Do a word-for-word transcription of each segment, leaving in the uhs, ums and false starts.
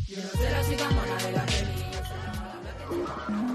Yo no sé la chica mona de la peli, yo sé la palabra que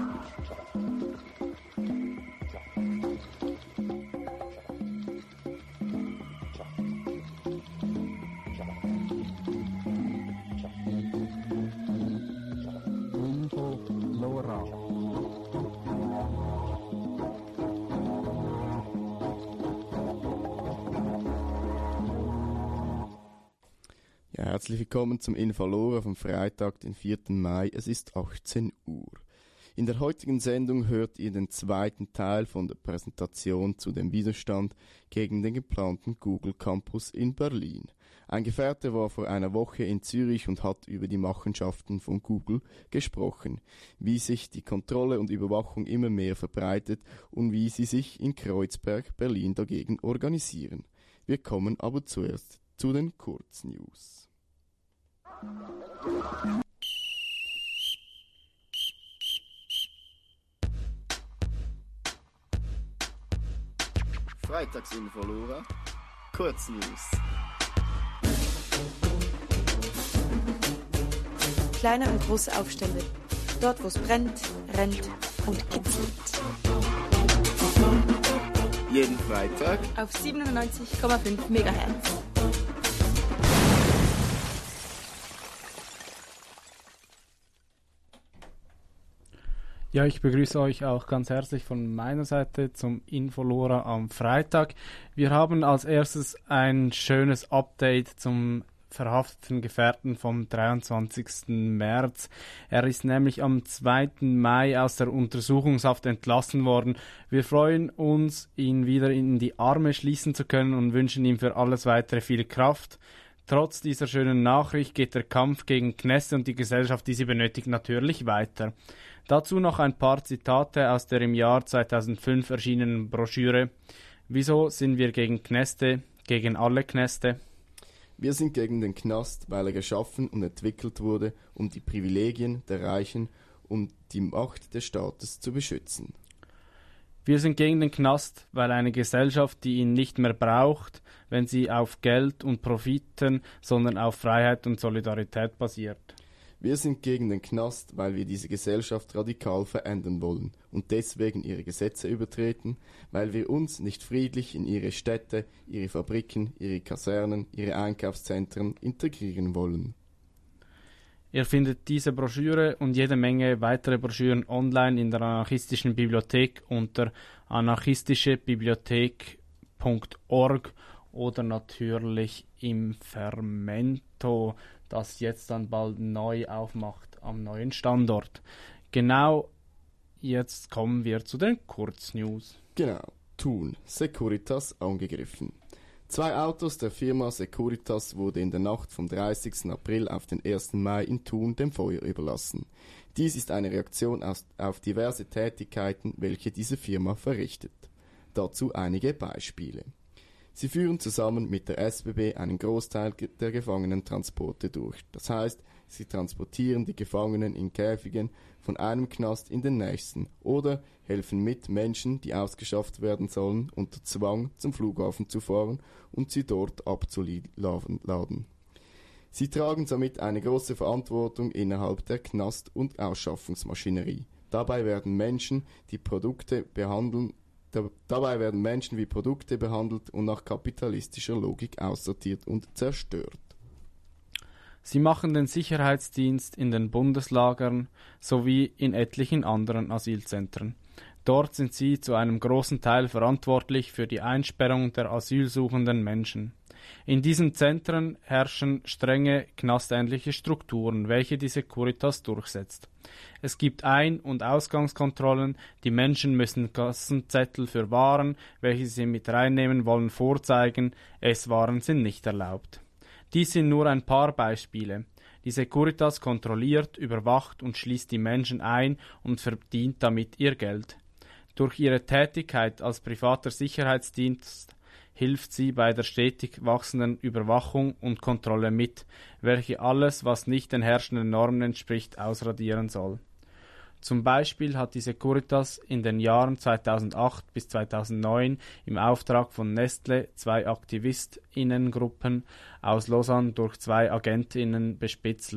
Ja, herzlich willkommen zum Infalora vom Freitag, den vierten Mai. Es ist achtzehn Uhr. In der heutigen Sendung hört ihr den zweiten Teil von der Präsentation zu dem Widerstand gegen den geplanten Google Campus in Berlin. Ein Gefährte war vor einer Woche in Zürich und hat über die Machenschaften von Google gesprochen, wie sich die Kontrolle und Überwachung immer mehr verbreitet und wie sie sich in Kreuzberg, Berlin dagegen organisieren. Wir kommen aber zuerst zu den Kurznews. Freitagsinfolora, Kurznews. Kleine und große Aufstände. Dort, wo es brennt, rennt und kitzelt. Jeden Freitag auf siebenundneunzig Komma fünf Megahertz. Ja, ich begrüße euch auch ganz herzlich von meiner Seite zum Infolora am Freitag. Wir haben als erstes ein schönes Update zum verhafteten Gefährten vom dreiundzwanzigsten März. Er ist nämlich am zweiten Mai aus der Untersuchungshaft entlassen worden. Wir freuen uns, ihn wieder in die Arme schließen zu können und wünschen ihm für alles weitere viel Kraft. Trotz dieser schönen Nachricht geht der Kampf gegen Kneste und die Gesellschaft, die sie benötigt, natürlich weiter. Dazu noch ein paar Zitate aus der im Jahr zweitausendfünf erschienenen Broschüre. Wieso sind wir gegen Kneste, gegen alle Kneste? Wir sind gegen den Knast, weil er geschaffen und entwickelt wurde, um die Privilegien der Reichen und die Macht des Staates zu beschützen. Wir sind gegen den Knast, weil eine Gesellschaft, die ihn nicht mehr braucht, wenn sie auf Geld und Profiten, sondern auf Freiheit und Solidarität basiert. Wir sind gegen den Knast, weil wir diese Gesellschaft radikal verändern wollen und deswegen ihre Gesetze übertreten, weil wir uns nicht friedlich in ihre Städte, ihre Fabriken, ihre Kasernen, ihre Einkaufszentren integrieren wollen. Ihr findet diese Broschüre und jede Menge weitere Broschüren online in der anarchistischen Bibliothek unter anarchistischebibliothek punkt org oder natürlich im Fermento, das jetzt dann bald neu aufmacht am neuen Standort. Genau, jetzt kommen wir zu den Kurznews. Genau, Thun, Securitas angegriffen. Zwei Autos der Firma Securitas wurde in der Nacht vom dreißigsten April auf den ersten Mai in Thun dem Feuer überlassen. Dies ist eine Reaktion aus, auf diverse Tätigkeiten, welche diese Firma verrichtet. Dazu einige Beispiele. Sie führen zusammen mit der S B B einen Großteil der Gefangenentransporte durch. Das heißt, sie transportieren die Gefangenen in Käfigen von einem Knast in den nächsten oder helfen mit, Menschen, die ausgeschafft werden sollen, unter Zwang zum Flughafen zu fahren und sie dort abzuladen. Sie tragen somit eine große Verantwortung innerhalb der Knast- und Ausschaffungsmaschinerie. Dabei werden Menschen, die Produkte behandeln, Dabei werden Menschen wie Produkte behandelt und nach kapitalistischer Logik aussortiert und zerstört. Sie machen den Sicherheitsdienst in den Bundeslagern sowie in etlichen anderen Asylzentren. Dort sind sie zu einem großen Teil verantwortlich für die Einsperrung der asylsuchenden Menschen. In diesen Zentren herrschen strenge knastähnliche Strukturen, welche die Securitas durchsetzt. Es gibt Ein- und Ausgangskontrollen, die Menschen müssen Kassenzettel für Waren, welche sie mit reinnehmen wollen, vorzeigen, Esswaren sind nicht erlaubt. Dies sind nur ein paar Beispiele. Die Securitas kontrolliert, überwacht und schließt die Menschen ein und verdient damit ihr Geld. Durch ihre Tätigkeit als privater Sicherheitsdienst hilft sie bei der stetig wachsenden Überwachung und Kontrolle mit, welche alles, was nicht den herrschenden Normen entspricht, ausradieren soll. Zum Beispiel hat die Securitas in den Jahren zweitausendacht bis zweitausendneun im Auftrag von Nestle zwei AktivistInnengruppen aus Lausanne durch zwei AgentInnen bespitzelt.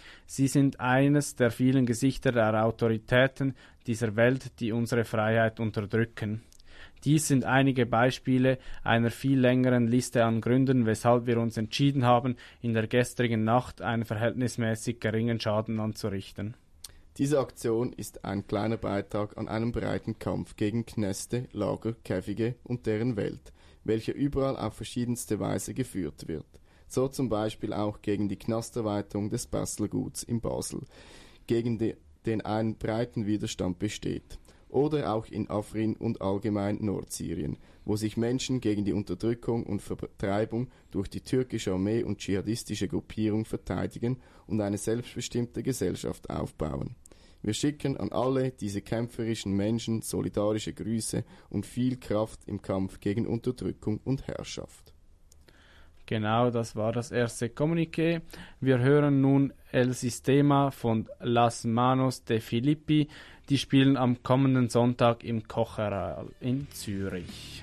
Sie sind eines der vielen Gesichter der Autoritäten dieser Welt, die unsere Freiheit unterdrücken. Dies sind einige Beispiele einer viel längeren Liste an Gründen, weshalb wir uns entschieden haben, in der gestrigen Nacht einen verhältnismäßig geringen Schaden anzurichten. Diese Aktion ist ein kleiner Beitrag an einem breiten Kampf gegen Kneste, Lager, Käfige und deren Welt, welcher überall auf verschiedenste Weise geführt wird. So zum Beispiel auch gegen die Knasterweiterung des Bastelguts in Basel, gegen de, den einen breiten Widerstand besteht. Oder auch in Afrin und allgemein Nordsyrien, wo sich Menschen gegen die Unterdrückung und Vertreibung durch die türkische Armee und dschihadistische Gruppierung verteidigen und eine selbstbestimmte Gesellschaft aufbauen. Wir schicken an alle diese kämpferischen Menschen solidarische Grüße und viel Kraft im Kampf gegen Unterdrückung und Herrschaft. Genau, das war das erste Kommuniqué. Wir hören nun El Sistema von Las Manos de Filippi. Die spielen am kommenden Sonntag im Kochareal in Zürich.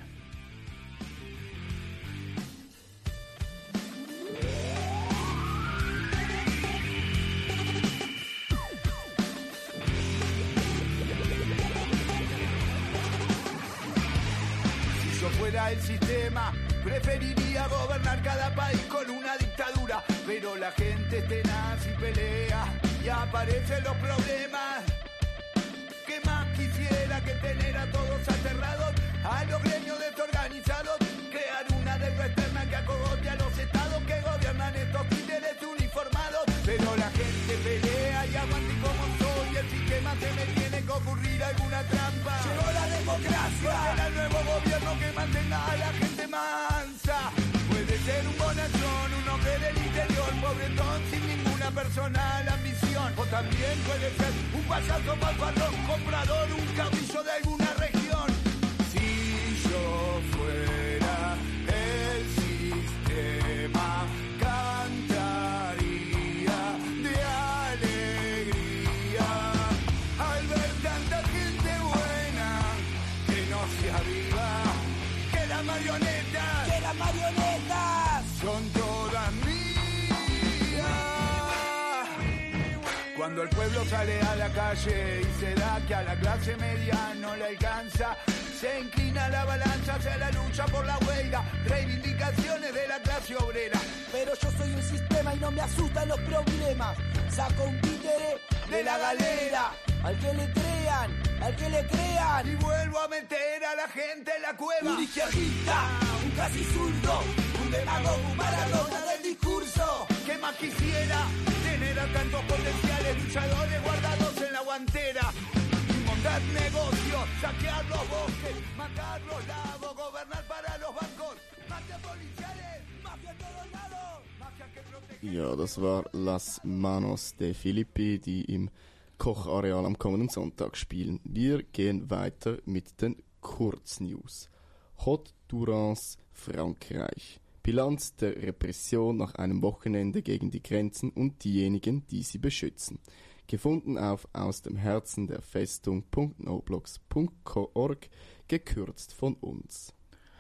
Si yo fuera el sistema, preferiría gobernar cada país con una dictadura, pero la gente es tenaz y pelea y aparecen los problemas. ¿Qué más quisiera que tener a todos aterrados, a los gremios desorganizados, crear una deuda externa que acogote a los estados que gobiernan estos líderes uniformados? Pero la gente pelea y aguante como soy, el sistema se me tiene que ocurrir alguna trampa. Llegó la democracia, será el nuevo gobierno que mantenga a la gente mansa. Puede ser un bonachón, un hombre del interior, pobretón sin ninguna personal ambición. O también puede ser un payaso malvadón, comprador, un caudillo de alguna región. Si yo fuera el sistema, cantaría de alegría al ver tanta gente buena que no se aviva, que las marionetas, que las marionetas son todas mías. Cuando el pueblo sale a la calle y se da que a la clase media no le alcanza, se inclina la balanza hacia la lucha por la huelga, reivindicaciones de la clase obrera. Pero yo soy un sistema y no me asustan los problemas. Saco un títere de la galera, al que le crean, al que le crean. Y vuelvo a meter a la gente en la cueva. Un izquierdista, un casi zurdo, un demagogo, un maradona del discurso. ¿Qué más quisiera? Tener a tantos potenciales luchadores guardados en la guantera. Montar negocios, saquear los bosques, matar los lagos, gobernar para los bancos, mafia policiales, mafia a todos lados, mafia que protege. Ja, das war Las Manos de Filippi, die im Kochareal am kommenden Sonntag spielen. Wir gehen weiter mit den Kurznews. Hauts-du-Rance, Frankreich. Bilanz der Repression nach einem Wochenende gegen die Grenzen und diejenigen, die sie beschützen. Gefunden auf aus dem Herzen der Festung punkt noblogs punkt org, gekürzt von uns.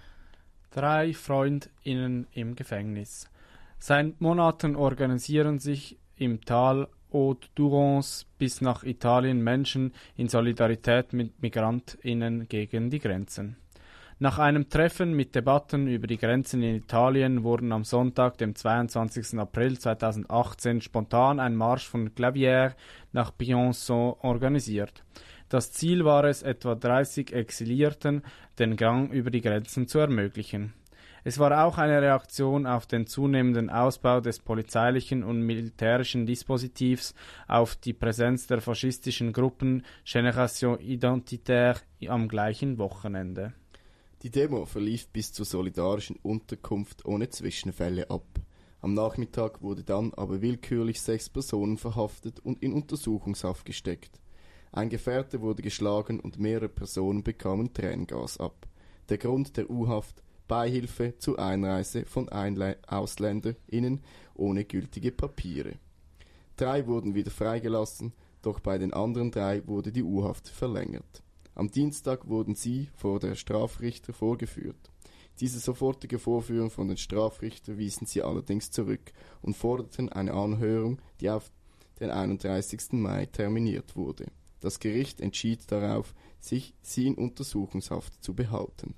Drei FreundInnen im Gefängnis. Seit Monaten organisieren sich im Tal Hauts-du-Rance bis nach Italien Menschen in Solidarität mit MigrantInnen gegen die Grenzen. Nach einem Treffen mit Debatten über die Grenzen in Italien wurden am Sonntag, dem zweiundzwanzigsten April zweitausendachtzehn, spontan ein Marsch von Clavière nach Briançon organisiert. Das Ziel war es, etwa dreißig Exilierten den Gang über die Grenzen zu ermöglichen. Es war auch eine Reaktion auf den zunehmenden Ausbau des polizeilichen und militärischen Dispositivs, auf die Präsenz der faschistischen Gruppen Génération Identitaire am gleichen Wochenende. Die Demo verlief bis zur solidarischen Unterkunft ohne Zwischenfälle ab. Am Nachmittag wurde dann aber willkürlich sechs Personen verhaftet und in Untersuchungshaft gesteckt. Ein Gefährte wurde geschlagen und mehrere Personen bekamen Tränengas ab. Der Grund der U-Haft: Beihilfe zur Einreise von Einle- AusländerInnen ohne gültige Papiere. Drei wurden wieder freigelassen, doch bei den anderen drei wurde die U-Haft verlängert. Am Dienstag wurden sie vor der Strafrichter vorgeführt. Diese sofortige Vorführung von den Strafrichtern wiesen sie allerdings zurück und forderten eine Anhörung, die auf den einunddreißigsten Mai terminiert wurde. Das Gericht entschied darauf, sich sie in Untersuchungshaft zu behalten.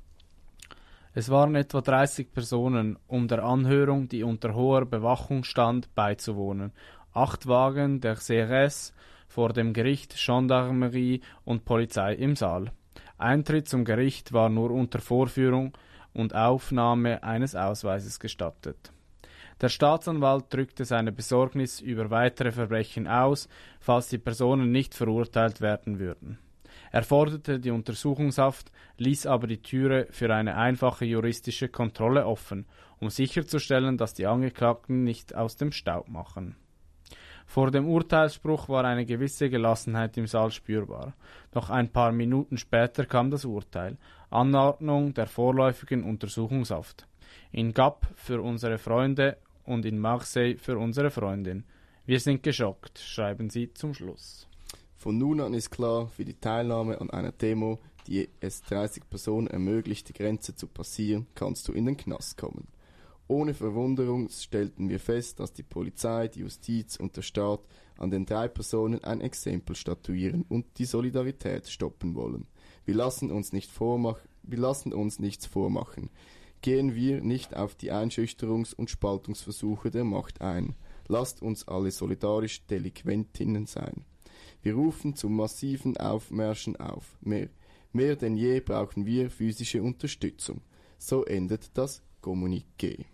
Es waren etwa dreißig Personen, um der Anhörung, die unter hoher Bewachung stand, beizuwohnen. Acht Wagen der C R S, vor dem Gericht Gendarmerie und Polizei im Saal. Eintritt zum Gericht war nur unter Vorführung und Aufnahme eines Ausweises gestattet. Der Staatsanwalt drückte seine Besorgnis über weitere Verbrechen aus, falls die Personen nicht verurteilt werden würden. Er forderte die Untersuchungshaft, ließ aber die Türe für eine einfache juristische Kontrolle offen, um sicherzustellen, dass die Angeklagten nicht aus dem Staub machen. Vor dem Urteilsspruch war eine gewisse Gelassenheit im Saal spürbar. Noch ein paar Minuten später kam das Urteil: Anordnung der vorläufigen Untersuchungshaft. In Gap für unsere Freunde und in Marseille für unsere Freundin. Wir sind geschockt, schreiben sie zum Schluss. Von nun an ist klar, für die Teilnahme an einer Demo, die es dreißig Personen ermöglicht, die Grenze zu passieren, kannst du in den Knast kommen. Ohne Verwunderung stellten wir fest, dass die Polizei, die Justiz und der Staat an den drei Personen ein Exempel statuieren und die Solidarität stoppen wollen. Wir lassen uns nicht vormach- wir lassen uns nichts vormachen. Gehen wir nicht auf die Einschüchterungs- und Spaltungsversuche der Macht ein. Lasst uns alle solidarisch Delinquentinnen sein. Wir rufen zu massiven Aufmärschen auf. Mehr, mehr denn je brauchen wir physische Unterstützung. So endet das Kommuniqué.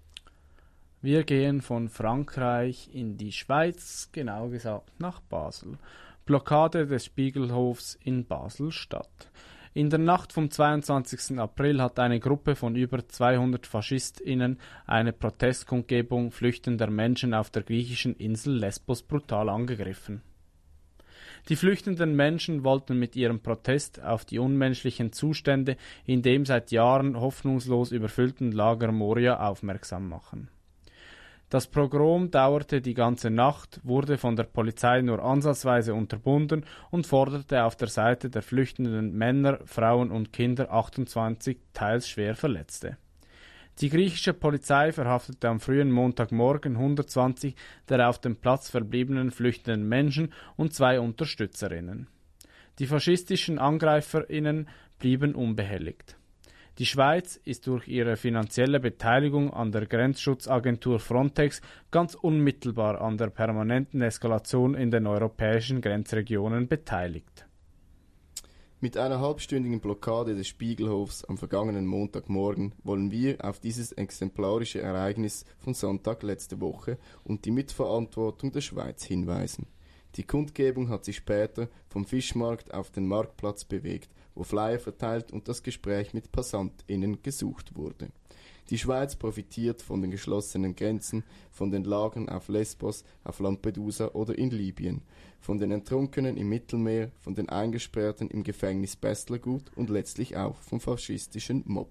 Wir gehen von Frankreich in die Schweiz, genau gesagt nach Basel. Blockade des Spiegelhofs in Basel-Stadt. In der Nacht vom zweiundzwanzigsten April hat eine Gruppe von über zweihundert FaschistInnen eine Protestkundgebung flüchtender Menschen auf der griechischen Insel Lesbos brutal angegriffen. Die flüchtenden Menschen wollten mit ihrem Protest auf die unmenschlichen Zustände in dem seit Jahren hoffnungslos überfüllten Lager Moria aufmerksam machen. Das Pogrom dauerte die ganze Nacht, wurde von der Polizei nur ansatzweise unterbunden und forderte auf der Seite der flüchtenden Männer, Frauen und Kinder achtundzwanzig teils schwer Verletzte. Die griechische Polizei verhaftete am frühen Montagmorgen hundertzwanzig der auf dem Platz verbliebenen flüchtenden Menschen und zwei Unterstützerinnen. Die faschistischen AngreiferInnen blieben unbehelligt. Die Schweiz ist durch ihre finanzielle Beteiligung an der Grenzschutzagentur Frontex ganz unmittelbar an der permanenten Eskalation in den europäischen Grenzregionen beteiligt. Mit einer halbstündigen Blockade des Spiegelhofs am vergangenen Montagmorgen wollen wir auf dieses exemplarische Ereignis von Sonntag letzte Woche und die Mitverantwortung der Schweiz hinweisen. Die Kundgebung hat sich später vom Fischmarkt auf den Marktplatz bewegt, wo Flyer verteilt und das Gespräch mit PassantInnen gesucht wurde. Die Schweiz profitiert von den geschlossenen Grenzen, von den Lagern auf Lesbos, auf Lampedusa oder in Libyen, von den Ertrunkenen im Mittelmeer, von den Eingesperrten im Gefängnis Bästlergut und letztlich auch vom faschistischen Mob.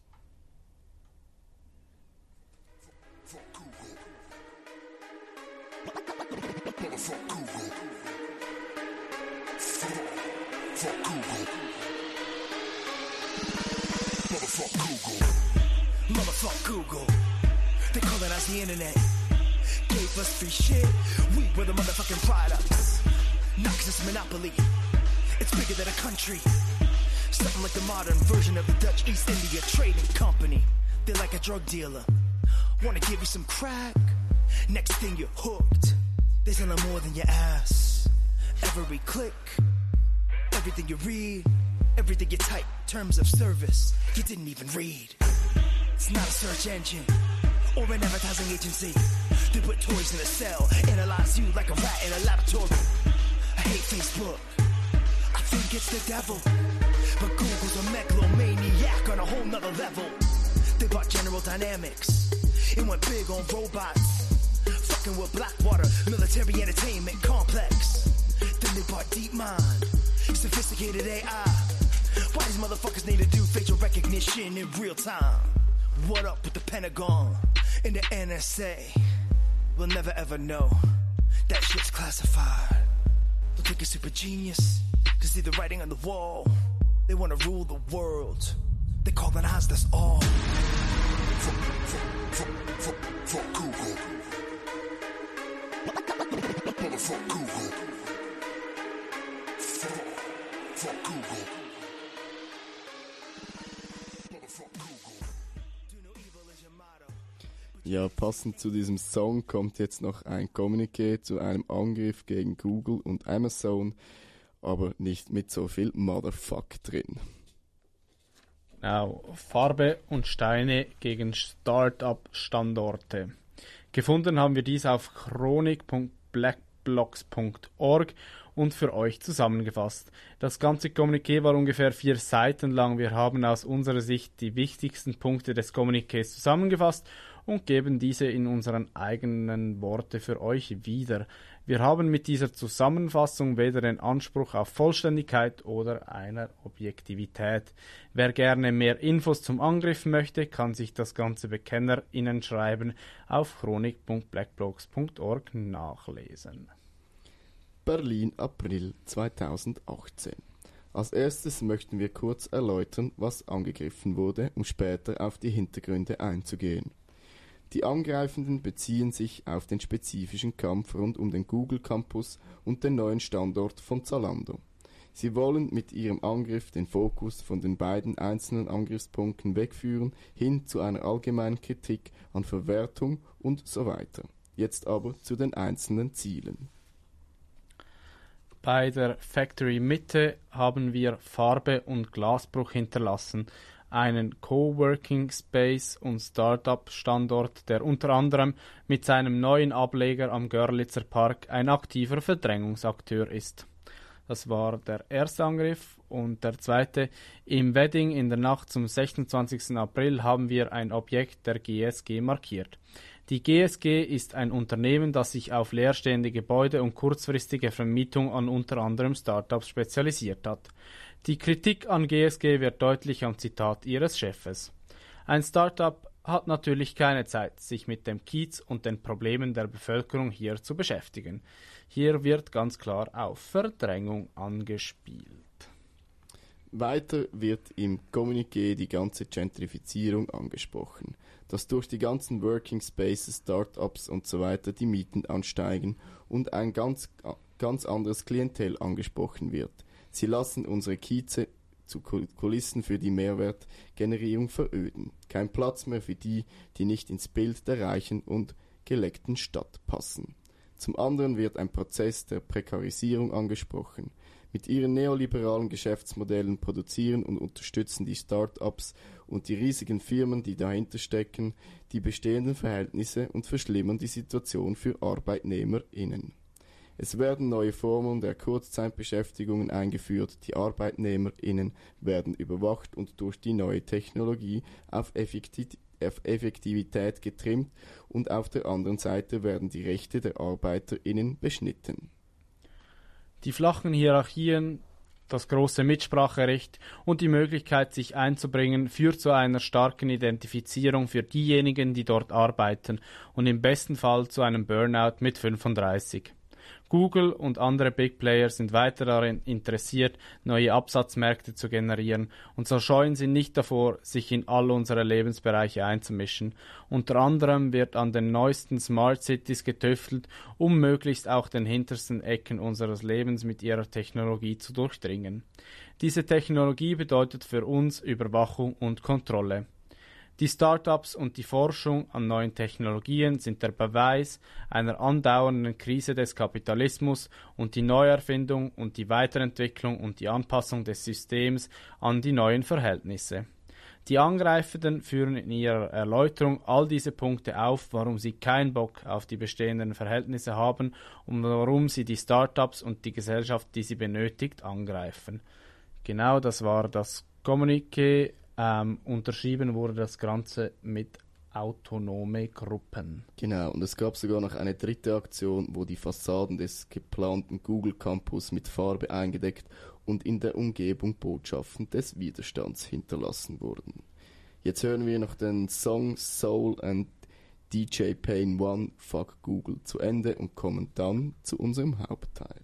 Motherfuck Google, they calling us the internet. Gave us free shit, we were the motherfucking products. Knocks us monopoly, it's bigger than a country. Something like the modern version of the Dutch East India Trading Company. They're like a drug dealer, wanna give you some crack, next thing you're hooked. They're selling more than your ass. Every click, everything you read, everything you type, terms of service, you didn't even read. It's not a search engine or an advertising agency. They put toys in a cell, analyze you like a rat in a laboratory. I hate Facebook, I think it's the devil. But Google's a megalomaniac on a whole nother level. They bought General Dynamics and went big on robots. Fucking with Blackwater, military entertainment complex. Then they bought DeepMind, sophisticated A I. Why these motherfuckers need to do facial recognition in real time? What up with the Pentagon and the N S A? We'll never ever know. That shit's classified. They'll think it's super genius, cause see the writing on the wall. They wanna rule the world. They colonize us all. Fuck, fuck, fuck, fuck, fuck Google. Motherfuck Google. Fuck, fuck Google. Motherfuck Google. Ja, passend zu diesem Song kommt jetzt noch ein Kommuniqué zu einem Angriff gegen Google und Amazon, aber nicht mit so viel Motherfuck drin. Genau, Farbe und Steine gegen Start-up-Standorte. Gefunden haben wir dies auf chronik punkt blackblocks punkt org und für euch zusammengefasst. Das ganze Kommuniqué war ungefähr vier Seiten lang. Wir haben aus unserer Sicht die wichtigsten Punkte des Kommuniqués zusammengefasst und geben diese in unseren eigenen Worte für euch wieder. Wir haben mit dieser Zusammenfassung weder den Anspruch auf Vollständigkeit oder einer Objektivität. Wer gerne mehr Infos zum Angriff möchte, kann sich das ganze BekennerInnen-Schreiben auf chronik punkt blackblocks punkt org nachlesen. Berlin, April zweitausendachtzehn. Als erstes möchten wir kurz erläutern, was angegriffen wurde, um später auf die Hintergründe einzugehen. Die Angreifenden beziehen sich auf den spezifischen Kampf rund um den Google Campus und den neuen Standort von Zalando. Sie wollen mit ihrem Angriff den Fokus von den beiden einzelnen Angriffspunkten wegführen, hin zu einer allgemeinen Kritik an Verwertung und so weiter. Jetzt aber zu den einzelnen Zielen. Bei der Factory Mitte haben wir Farbe und Glasbruch hinterlassen, einen Coworking Space und Startup-Standort, der unter anderem mit seinem neuen Ableger am Görlitzer Park ein aktiver Verdrängungsakteur ist. Das war der erste Angriff. Und der zweite, im Wedding in der Nacht zum sechsundzwanzigsten April haben wir ein Objekt der G S G markiert. Die G S G ist ein Unternehmen, das sich auf leerstehende Gebäude und kurzfristige Vermietung an unter anderem Startups spezialisiert hat. Die Kritik an G S G wird deutlich am Zitat ihres Chefes. Ein Startup hat natürlich keine Zeit, sich mit dem Kiez und den Problemen der Bevölkerung hier zu beschäftigen. Hier wird ganz klar auf Verdrängung angespielt. Weiter wird im Kommuniqué die ganze Gentrifizierung angesprochen, dass durch die ganzen Working Spaces, Startups und so weiter die Mieten ansteigen und ein ganz, ganz anderes Klientel angesprochen wird. Sie lassen unsere Kieze zu Kulissen für die Mehrwertgenerierung veröden. Kein Platz mehr für die, die nicht ins Bild der reichen und geleckten Stadt passen. Zum anderen wird ein Prozess der Prekarisierung angesprochen. Mit ihren neoliberalen Geschäftsmodellen produzieren und unterstützen die Start-ups und die riesigen Firmen, die dahinter stecken, die bestehenden Verhältnisse und verschlimmern die Situation für ArbeitnehmerInnen. Es werden neue Formen der Kurzzeitbeschäftigungen eingeführt, die ArbeitnehmerInnen werden überwacht und durch die neue Technologie auf Effektivität getrimmt und auf der anderen Seite werden die Rechte der ArbeiterInnen beschnitten. Die flachen Hierarchien, das große Mitspracherecht und die Möglichkeit, sich einzubringen, führt zu einer starken Identifizierung für diejenigen, die dort arbeiten und im besten Fall zu einem Burnout mit fünfunddreißig. Google und andere Big Player sind weiter darin interessiert, neue Absatzmärkte zu generieren und so scheuen sie nicht davor, sich in all unsere Lebensbereiche einzumischen. Unter anderem wird an den neuesten Smart Cities getüftelt, um möglichst auch den hintersten Ecken unseres Lebens mit ihrer Technologie zu durchdringen. Diese Technologie bedeutet für uns Überwachung und Kontrolle. Die Startups und die Forschung an neuen Technologien sind der Beweis einer andauernden Krise des Kapitalismus und die Neuerfindung und die Weiterentwicklung und die Anpassung des Systems an die neuen Verhältnisse. Die Angreifenden führen in ihrer Erläuterung all diese Punkte auf, warum sie keinen Bock auf die bestehenden Verhältnisse haben und warum sie die Startups und die Gesellschaft, die sie benötigt, angreifen. Genau, das war das Kommuniqué. Ähm, unterschrieben wurde das Ganze mit autonome Gruppen. Genau, und es gab sogar noch eine dritte Aktion, wo die Fassaden des geplanten Google Campus mit Farbe eingedeckt und in der Umgebung Botschaften des Widerstands hinterlassen wurden. Jetzt hören wir noch den Song Soul and D J Pain One Fuck Google zu Ende und kommen dann zu unserem Hauptteil.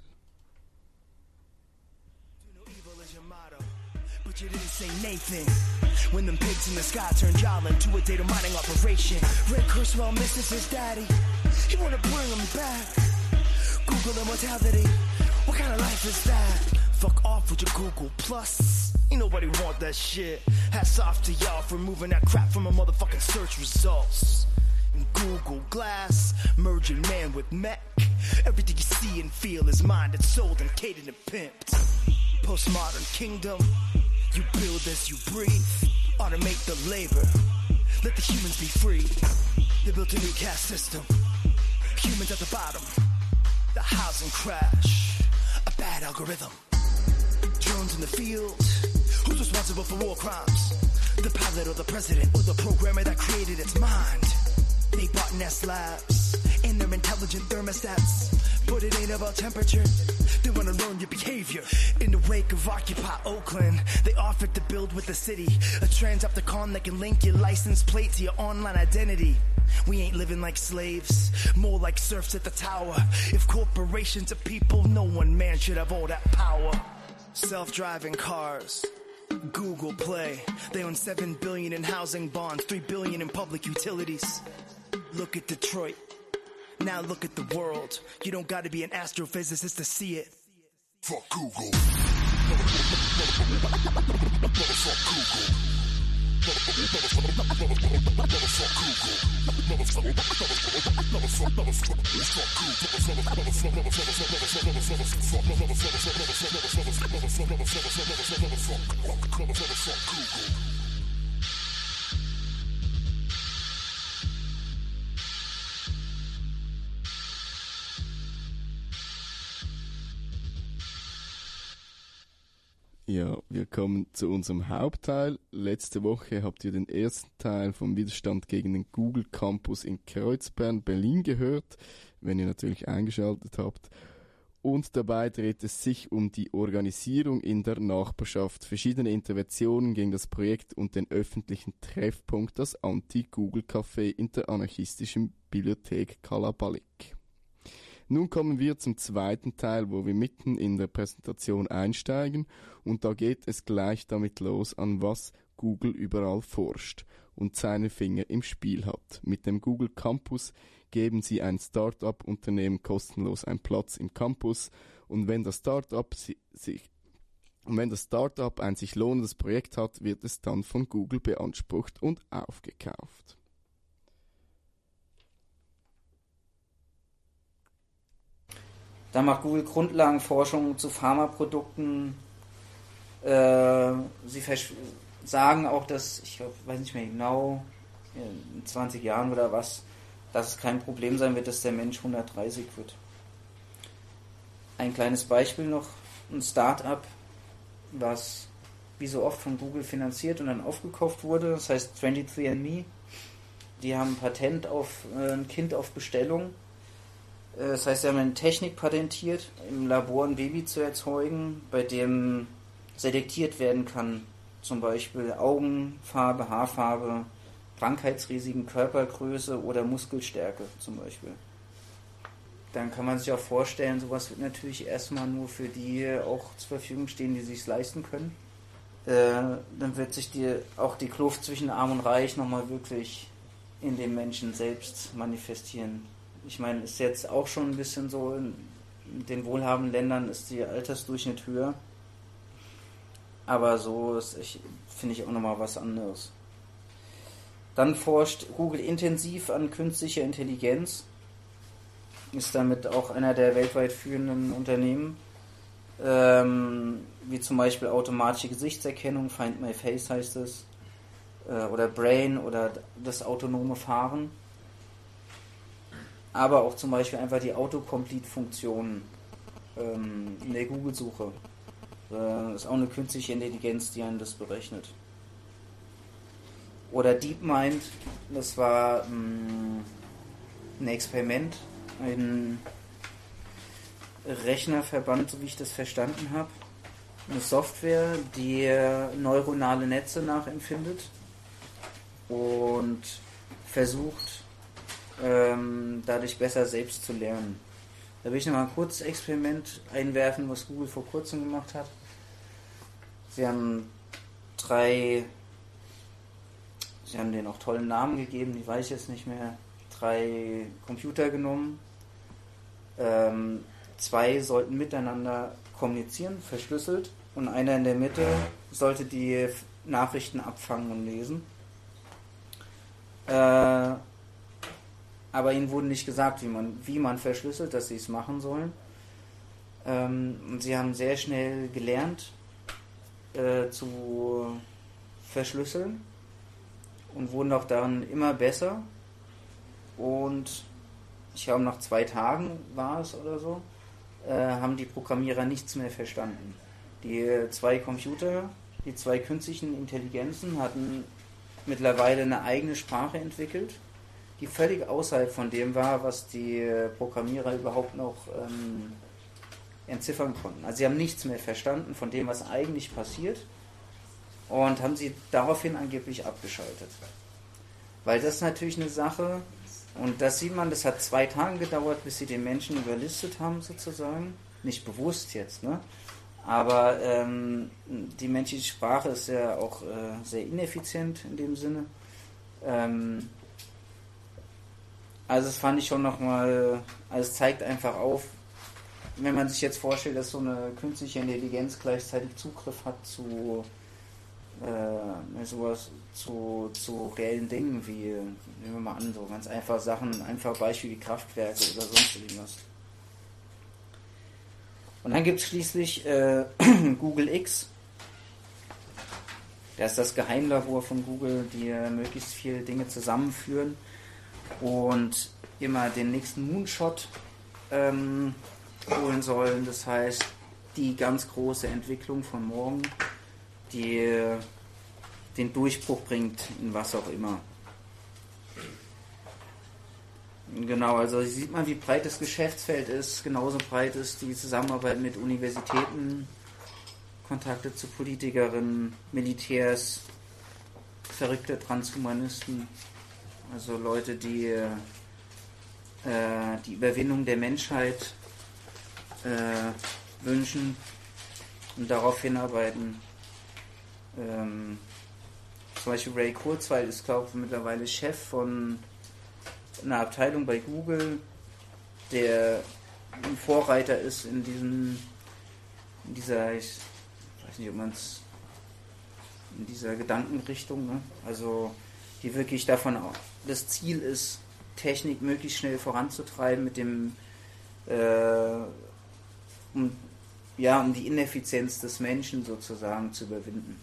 But you didn't say Nathan. When them pigs in the sky turned y'all into a data mining operation. Red Kurzweil misses his daddy. He wanna bring him back. Google Google immortality. What kind of life is that? Fuck off with your Google Plus. Ain't nobody want that shit. Hats off to y'all for moving that crap from a motherfucking search results. And Google Glass, merging man with mech. Everything you see and feel is mined and sold and catered and pimped. Postmodern kingdom, you build as you breathe. Automate the labor, let the humans be free. They built a new caste system. Humans at the bottom. The housing crash. A bad algorithm. Drones in the field. Who's responsible for war crimes? The pilot or the president or the programmer that created its mind? They bought Nest Labs and their intelligent thermostats. But it ain't about temperature. They want to learn your behavior. In the wake of Occupy Oakland, they offered to build with the city a Transopticon that can link your license plate to your online identity. We ain't living like slaves, more like serfs at the tower. If corporations are people, no one man should have all that power. Self-driving cars, Google Play. They own seven billion in housing bonds, three billion in public utilities. Look at Detroit. Now look at the world. You don't gotta be an astrophysicist to see it. Fuck Google. Motherfuck Google. Ja, wir kommen zu unserem Hauptteil. Letzte Woche habt ihr den ersten Teil vom Widerstand gegen den Google Campus in Kreuzberg, Berlin gehört, wenn ihr natürlich eingeschaltet habt. Und dabei dreht es sich um die Organisierung in der Nachbarschaft, verschiedene Interventionen gegen das Projekt und den öffentlichen Treffpunkt, das Anti-Google-Café in der anarchistischen Bibliothek Kalabalik. Nun kommen wir zum zweiten Teil, wo wir mitten in der Präsentation einsteigen, und da geht es gleich damit los, an was Google überall forscht und seine Finger im Spiel hat. Mit dem Google Campus geben sie ein Start-up-Unternehmen kostenlos einen Platz im Campus, und wenn das Start-up si- sich und wenn das Start-up ein sich lohnendes Projekt hat, wird es dann von Google beansprucht und aufgekauft. Da macht Google Grundlagenforschung zu Pharmaprodukten. Äh, sie versch- sagen auch, dass, ich weiß nicht mehr genau, in zwanzig Jahren oder was, dass es kein Problem sein wird, dass der Mensch hundertdreißig wird. Ein kleines Beispiel noch, ein Start-up, was wie so oft von Google finanziert und dann aufgekauft wurde, das heißt twenty-three and me. Die haben ein Patent auf äh, ein Kind auf Bestellung. Das heißt, sie haben eine Technik patentiert, im Labor ein Baby zu erzeugen, bei dem selektiert werden kann, zum Beispiel Augenfarbe, Haarfarbe, Krankheitsrisiken, Körpergröße oder Muskelstärke zum Beispiel. Dann kann man sich auch vorstellen, sowas wird natürlich erstmal nur für die auch zur Verfügung stehen, die sich es leisten können. Äh, dann wird sich die, auch die Kluft zwischen Arm und Reich nochmal wirklich in dem Menschen selbst manifestieren. Ich meine, ist jetzt auch schon ein bisschen so, in den wohlhabenden Ländern ist der Altersdurchschnitt höher. Aber so ist, ich, finde ich auch nochmal was anderes. Dann forscht Google intensiv an künstlicher Intelligenz. Ist damit auch einer der weltweit führenden Unternehmen. Ähm, wie zum Beispiel automatische Gesichtserkennung, Find My Face heißt es. Äh, oder Brain oder das autonome Fahren. Aber auch zum Beispiel einfach die Autocomplete-Funktion ähm, in der Google-Suche. Äh, das ist auch eine künstliche Intelligenz, die einen das berechnet. Oder DeepMind, das war ähm, ein Experiment, ein Rechnerverband, so wie ich das verstanden habe. Eine Software, die neuronale Netze nachempfindet und versucht, Ähm, dadurch besser selbst zu lernen. Da will ich noch mal ein kurzes Experiment einwerfen, was Google vor kurzem gemacht hat. Sie haben drei, sie haben denen auch tollen Namen gegeben, die weiß ich jetzt nicht mehr, drei Computer genommen, ähm, zwei sollten miteinander kommunizieren, verschlüsselt, und einer in der Mitte sollte die Nachrichten abfangen und lesen. Äh, aber ihnen wurde nicht gesagt, wie man, wie man verschlüsselt, dass sie es machen sollen. Ähm, und sie haben sehr schnell gelernt äh, zu verschlüsseln und wurden auch darin immer besser. Und ich glaube, nach zwei Tagen war es oder so, äh, haben die Programmierer nichts mehr verstanden. Die äh, zwei Computer, die zwei künstlichen Intelligenzen hatten mittlerweile eine eigene Sprache entwickelt, die völlig außerhalb von dem war, was die äh, Programmierer überhaupt noch ähm, entziffern konnten. Also sie haben nichts mehr verstanden von dem, was eigentlich passiert, und haben sie daraufhin angeblich abgeschaltet. Weil das ist natürlich eine Sache, und das sieht man, das hat zwei Tage gedauert, bis sie den Menschen überlistet haben sozusagen. Nicht bewusst jetzt, ne? Aber ähm, die menschliche Sprache ist ja auch äh, sehr ineffizient in dem Sinne. Ähm, also das fand ich schon nochmal, also es zeigt einfach auf, wenn man sich jetzt vorstellt, dass so eine künstliche Intelligenz gleichzeitig Zugriff hat zu äh, sowas, zu, zu reellen Dingen wie, nehmen wir mal an, so ganz einfache Sachen, einfach Beispiel wie Kraftwerke oder sonst irgendwas. Und dann gibt es schließlich äh, Google X. Das ist das Geheimlabor von Google, die äh, möglichst viele Dinge zusammenführen und immer den nächsten Moonshot ähm, holen sollen. Das heißt, die ganz große Entwicklung von morgen, die äh, den Durchbruch bringt in was auch immer. Genau, also hier sieht man, wie breit das Geschäftsfeld ist. Genauso breit ist die Zusammenarbeit mit Universitäten, Kontakte zu Politikerinnen, Militärs, verrückte Transhumanisten, also Leute, die äh, die Überwindung der Menschheit äh, wünschen und darauf hinarbeiten. Ähm, zum Beispiel Ray Kurzweil ist, glaube ich, mittlerweile Chef von einer Abteilung bei Google, der ein Vorreiter ist in diesem, in dieser, ich weiß nicht, ob man es, in dieser Gedankenrichtung, ne? Also die wirklich davon auch, das Ziel ist, Technik möglichst schnell voranzutreiben mit dem, äh, um, ja, um die Ineffizienz des Menschen sozusagen zu überwinden.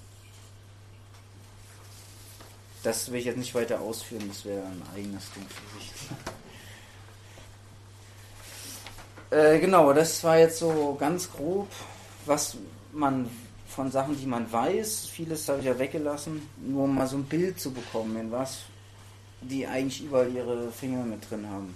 Das will ich jetzt nicht weiter ausführen, das wäre ein eigenes Ding für sich. äh, genau, das war jetzt so ganz grob, was man von Sachen, die man weiß, vieles habe ich ja weggelassen, nur um mal so ein Bild zu bekommen, in was die eigentlich überall ihre Finger mit drin haben.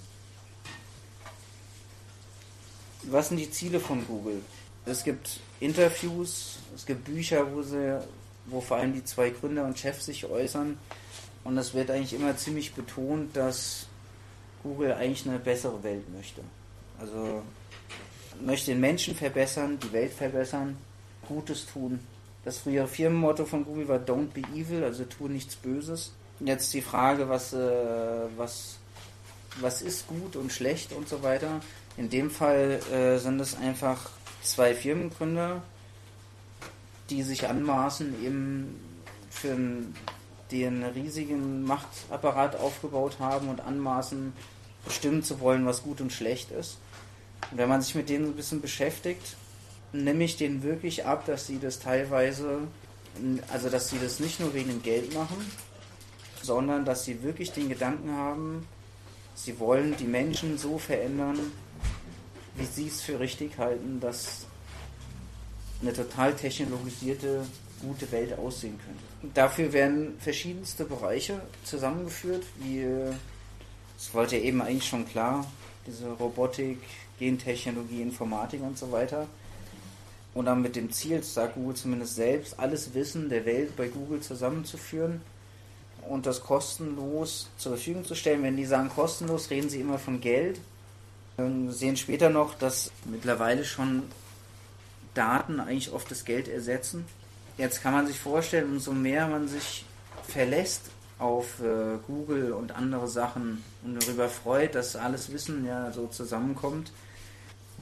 Was sind die Ziele von Google? Es gibt Interviews, es gibt Bücher, wo sie wo vor allem die zwei Gründer und Chefs sich äußern, und es wird eigentlich immer ziemlich betont, dass Google eigentlich eine bessere Welt möchte. Also möchte den Menschen verbessern, die Welt verbessern, Gutes tun. Das frühere Firmenmotto von Google war Don't be evil, also tu nichts Böses. Jetzt die Frage, was, äh, was, was ist gut und schlecht und so weiter. In dem Fall äh, sind es einfach zwei Firmengründer, die sich anmaßen, eben für einen, die einen riesigen Machtapparat aufgebaut haben und anmaßen, bestimmen zu wollen, was gut und schlecht ist. Und wenn man sich mit denen ein bisschen beschäftigt, nehme ich denen wirklich ab, dass sie das teilweise, also dass sie das nicht nur wegen dem Geld machen, sondern dass sie wirklich den Gedanken haben, sie wollen die Menschen so verändern, wie sie es für richtig halten, dass eine total technologisierte, gute Welt aussehen könnte. Dafür werden verschiedenste Bereiche zusammengeführt, wie, das war ja eben eigentlich schon klar, diese Robotik, Gentechnologie, Informatik und so weiter. Und dann mit dem Ziel, das sagt Google zumindest selbst, alles Wissen der Welt bei Google zusammenzuführen und das kostenlos zur Verfügung zu stellen. Wenn die sagen kostenlos, reden sie immer von Geld. Wir sehen später noch, dass mittlerweile schon Daten eigentlich oft das Geld ersetzen. Jetzt kann man sich vorstellen, umso mehr man sich verlässt auf äh, Google und andere Sachen und darüber freut, dass alles Wissen ja so zusammenkommt,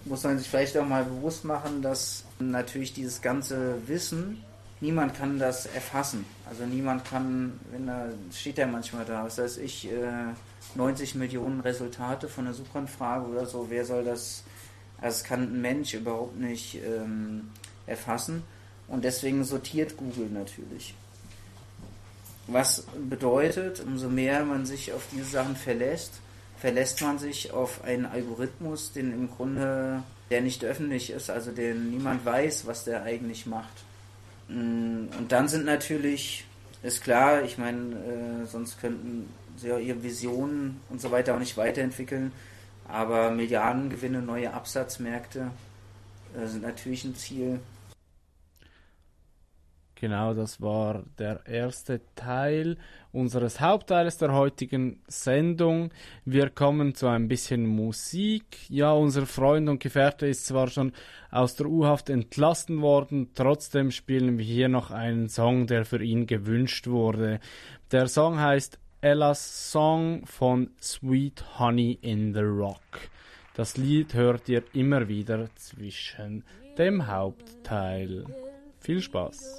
muss man sich vielleicht auch mal bewusst machen, dass natürlich dieses ganze Wissen, niemand kann das erfassen. Also niemand kann, wenn da steht ja manchmal da, was weiß ich, neunzig Millionen Resultate von einer Suchanfrage oder so, wer soll das, also das kann ein Mensch überhaupt nicht ähm, erfassen. Und deswegen sortiert Google natürlich. Was bedeutet, umso mehr man sich auf diese Sachen verlässt, verlässt man sich auf einen Algorithmus, den im Grunde, der nicht öffentlich ist, also den niemand weiß, was der eigentlich macht. Und dann sind natürlich, ist klar, ich meine, äh, sonst könnten sie ja ihre Visionen und so weiter auch nicht weiterentwickeln, aber Milliardengewinne, neue Absatzmärkte äh, sind natürlich ein Ziel. Genau, das war der erste Teil unseres Hauptteiles der heutigen Sendung. Wir kommen zu ein bisschen Musik. Ja, unser Freund und Gefährte ist zwar schon aus der U-Haft entlassen worden, trotzdem spielen wir hier noch einen Song, der für ihn gewünscht wurde. Der Song heißt Ella's Song von Sweet Honey in the Rock. Das Lied hört ihr immer wieder zwischen dem Hauptteil. Viel Spaß!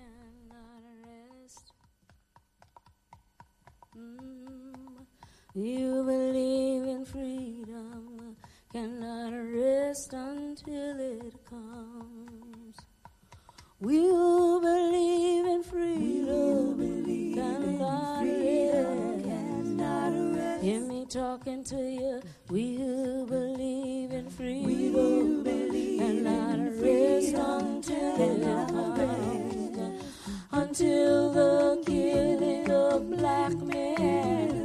You believe in freedom, cannot rest until it comes. We who believe in freedom, believe cannot, in freedom rest. cannot rest. Hear me talking to you. We who believe in freedom, believe cannot rest until it comes. Until the killing of black men,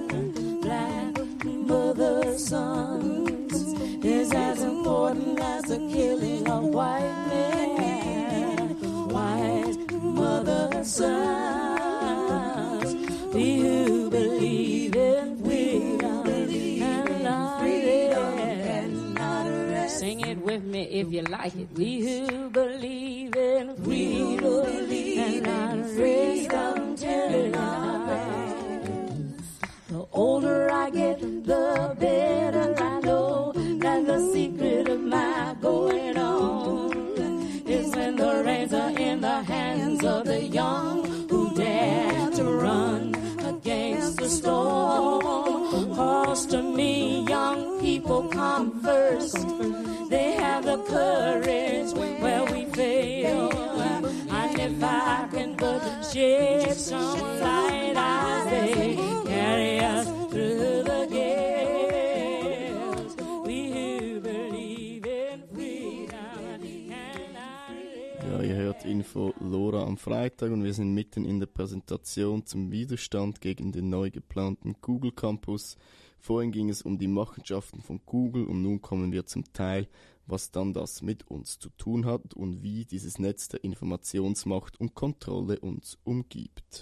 mother sons is as important as the killing of white men. White mother sons, do you believe in freedom and not rest? Sing it with me if you like it. We who believe in freedom and not rest until it comes. The older I get, the better I know that the secret of my going on is when the reins are in the hands of the young who dare to run against the storm. Cause to me, young people come first. They have the courage where we fail. And if I can but shed some light, I say, carry us through the gales. We who believe in freedom and Ja, ihr hört Info Lora am Freitag und wir sind mitten in der Präsentation zum Widerstand gegen den neu geplanten Google Campus. Vorhin ging es um die Machenschaften von Google und nun kommen wir zum Teil, was dann das mit uns zu tun hat und wie dieses Netz der Informationsmacht und Kontrolle uns umgibt.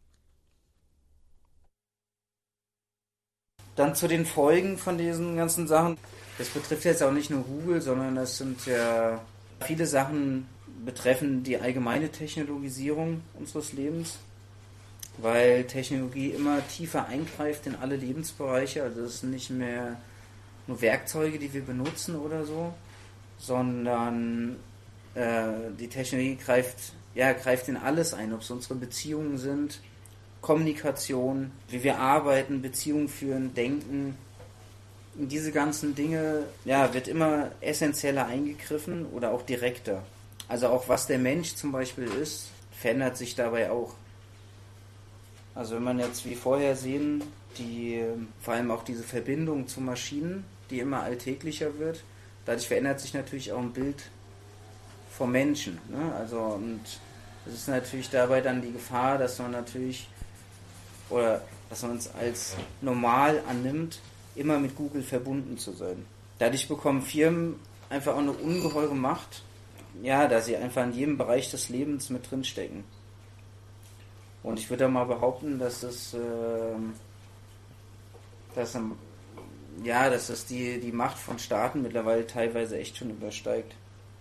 Dann zu den Folgen von diesen ganzen Sachen. Das betrifft jetzt auch nicht nur Google, sondern das sind ja viele Sachen betreffen die allgemeine Technologisierung unseres Lebens, weil Technologie immer tiefer eingreift in alle Lebensbereiche. Also es sind nicht mehr nur Werkzeuge, die wir benutzen oder so, sondern äh, die Technologie greift, ja, greift in alles ein, ob es unsere Beziehungen sind, Kommunikation, wie wir arbeiten, Beziehungen führen, denken. In diese ganzen Dinge, ja, wird immer essentieller eingegriffen oder auch direkter. Also auch was der Mensch zum Beispiel ist, verändert sich dabei auch. Also wenn man jetzt wie vorher sehen, die, vor allem auch diese Verbindung zu Maschinen, die immer alltäglicher wird, dadurch verändert sich natürlich auch ein Bild vom Menschen. Ne? Also und es ist natürlich dabei dann die Gefahr, dass man natürlich oder dass man es als normal annimmt, immer mit Google verbunden zu sein. Dadurch bekommen Firmen einfach auch eine ungeheure Macht, ja, da sie einfach in jedem Bereich des Lebens mit drin stecken. Und ich würde mal behaupten, dass es, äh, dass, ja, dass es die, die Macht von Staaten mittlerweile teilweise echt schon übersteigt.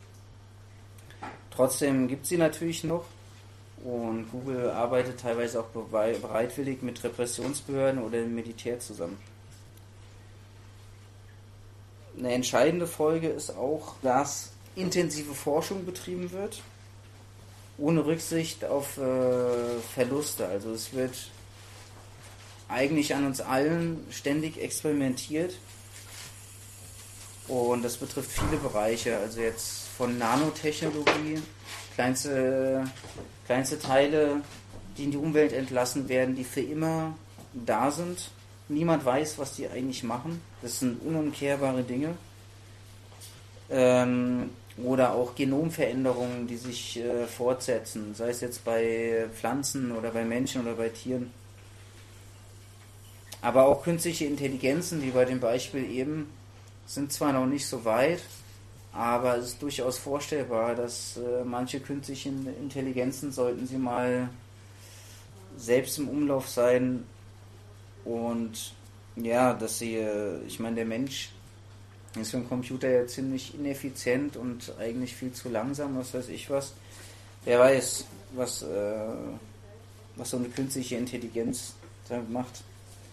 Trotzdem gibt es sie natürlich noch. Und Google arbeitet teilweise auch bereitwillig mit Repressionsbehörden oder dem Militär zusammen. eine entscheidende Folge ist auch, dass intensive Forschung betrieben wird, ohne Rücksicht auf äh, Verluste. Also es wird eigentlich an uns allen ständig experimentiert und das betrifft viele Bereiche, also jetzt von Nanotechnologie, kleinste, kleinste Teile, die in die Umwelt entlassen werden, die für immer da sind. Niemand weiß, was die eigentlich machen. Das sind unumkehrbare Dinge. Ähm, oder auch Genomveränderungen, die sich äh, fortsetzen, sei es jetzt bei Pflanzen oder bei Menschen oder bei Tieren. Aber auch künstliche Intelligenzen, wie bei dem Beispiel eben, sind zwar noch nicht so weit, aber es ist durchaus vorstellbar, dass äh, manche künstlichen Intelligenzen, sollten sie mal selbst im Umlauf sein, und ja, dass sie, ich meine, der Mensch ist für einen Computer ja ziemlich ineffizient und eigentlich viel zu langsam, was weiß ich was. Wer weiß, was, äh, was so eine künstliche Intelligenz damit macht.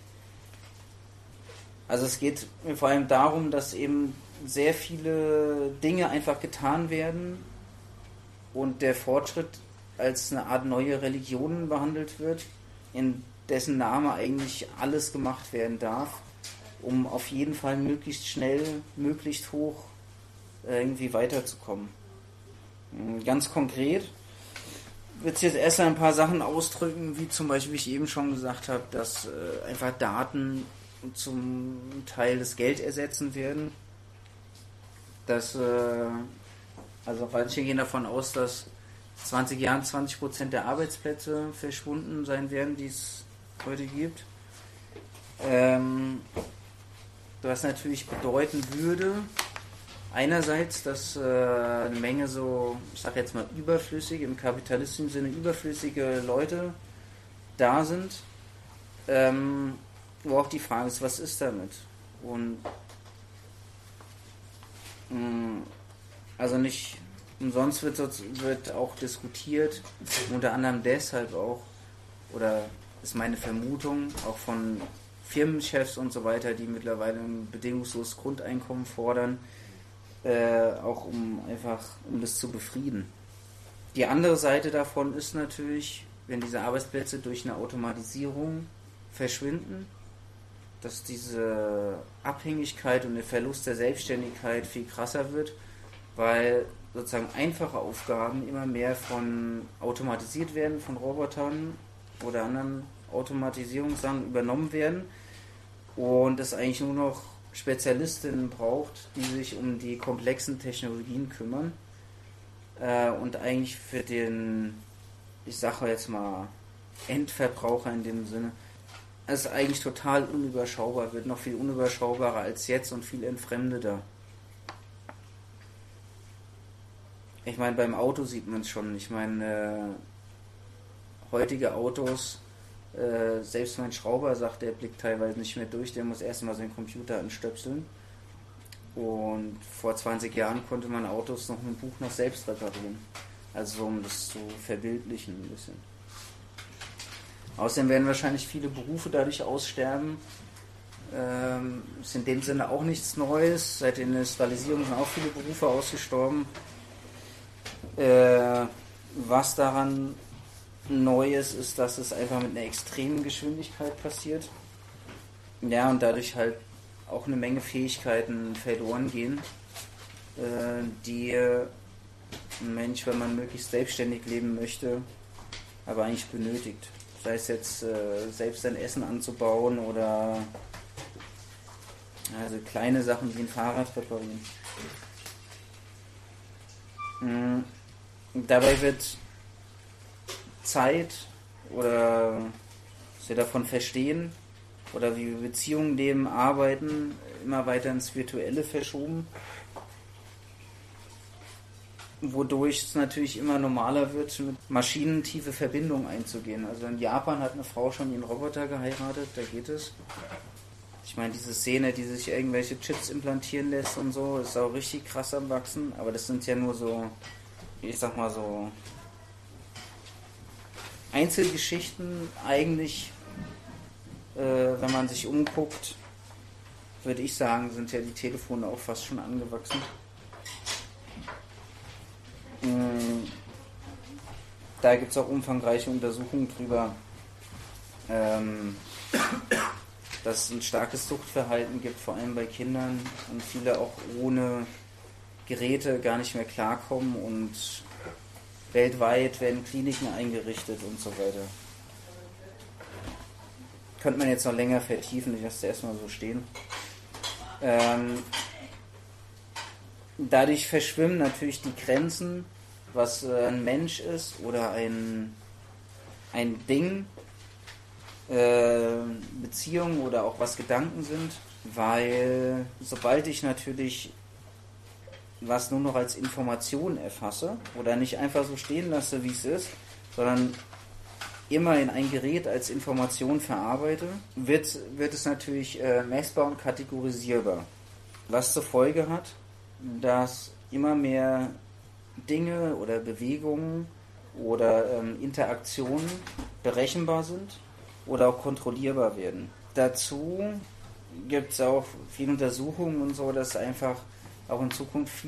Also es geht mir vor allem darum, dass eben sehr viele Dinge einfach getan werden und der Fortschritt als eine Art neue Religion behandelt wird, in dessen Name eigentlich alles gemacht werden darf, um auf jeden Fall möglichst schnell, möglichst hoch äh, irgendwie weiterzukommen. Ganz konkret wird es jetzt erst ein paar Sachen ausdrücken, wie zum Beispiel, wie ich eben schon gesagt habe, dass äh, einfach Daten zum Teil das Geld ersetzen werden. Dass, äh, also manche gehen davon aus, dass zwanzig Jahren zwanzig Prozent der Arbeitsplätze verschwunden sein werden, die es heute gibt. Ähm, was natürlich bedeuten würde, einerseits, dass äh, eine Menge so, ich sag jetzt mal überflüssige, im kapitalistischen Sinne überflüssige Leute da sind, ähm, wo auch die Frage ist, was ist damit? Und mh, also nicht umsonst wird, wird auch diskutiert, unter anderem deshalb auch, oder ist meine Vermutung, auch von Firmenchefs und so weiter, die mittlerweile ein bedingungsloses Grundeinkommen fordern, äh, auch um einfach, um das zu befrieden. Die andere Seite davon ist natürlich, wenn diese Arbeitsplätze durch eine Automatisierung verschwinden, dass diese Abhängigkeit und der Verlust der Selbstständigkeit viel krasser wird, weil sozusagen einfache Aufgaben immer mehr von automatisiert werden, von Robotern oder anderen Automatisierungssachen übernommen werden und es eigentlich nur noch Spezialistinnen braucht, die sich um die komplexen Technologien kümmern äh, und eigentlich für den, ich sage jetzt mal, Endverbraucher in dem Sinne, es eigentlich total unüberschaubar wird, noch viel unüberschaubarer als jetzt und viel entfremdeter. Ich meine, beim Auto sieht man es schon. Ich meine, äh, heutige Autos, äh, selbst mein Schrauber sagt, der blickt teilweise nicht mehr durch, der muss erstmal seinen Computer anstöpseln. Und vor zwanzig Jahren konnte man Autos noch mit dem Buch noch selbst reparieren. Also um das zu verbildlichen ein bisschen. Außerdem werden wahrscheinlich viele Berufe dadurch aussterben. Ähm, ist in dem Sinne auch nichts Neues. Seit der Industrialisierung sind auch viele Berufe ausgestorben. Äh, was daran Neues ist, dass es einfach mit einer extremen Geschwindigkeit passiert. Ja, und dadurch halt auch eine Menge Fähigkeiten verloren gehen, äh, die ein Mensch, wenn man möglichst selbstständig leben möchte, aber eigentlich benötigt. Sei es jetzt äh, selbst sein Essen anzubauen oder also kleine Sachen wie ein Fahrrad reparieren. Mhm. Dabei wird Zeit oder was wir davon verstehen oder wie wir Beziehungen leben, arbeiten, immer weiter ins Virtuelle verschoben, wodurch es natürlich immer normaler wird, mit Maschinen tiefe Verbindungen einzugehen. Also in Japan hat eine Frau schon ihren Roboter geheiratet, da geht es. Ich meine, diese Szene, die sich irgendwelche Chips implantieren lässt und so, ist auch richtig krass am Wachsen, aber das sind ja nur so, ich sag mal so, Einzelgeschichten eigentlich, äh, wenn man sich umguckt, würde ich sagen, sind ja die Telefone auch fast schon angewachsen. Da gibt es auch umfangreiche Untersuchungen drüber, ähm, dass es ein starkes Suchtverhalten gibt, vor allem bei Kindern, und viele auch ohne Geräte gar nicht mehr klarkommen, und weltweit werden Kliniken eingerichtet und so weiter. Könnte man jetzt noch länger vertiefen, ich lasse es erstmal so stehen. Ähm, dadurch verschwimmen natürlich die Grenzen, was äh, ein Mensch ist oder ein, ein Ding, äh, Beziehungen oder auch was Gedanken sind, weil sobald ich natürlich was nur noch als Information erfasse oder nicht einfach so stehen lasse, wie es ist, sondern immer in ein Gerät als Information verarbeite, wird, wird es natürlich äh, messbar und kategorisierbar. Was zur Folge hat, dass immer mehr Dinge oder Bewegungen oder ähm, Interaktionen berechenbar sind oder auch kontrollierbar werden. Dazu gibt es auch viele Untersuchungen und so, dass einfach auch in Zukunft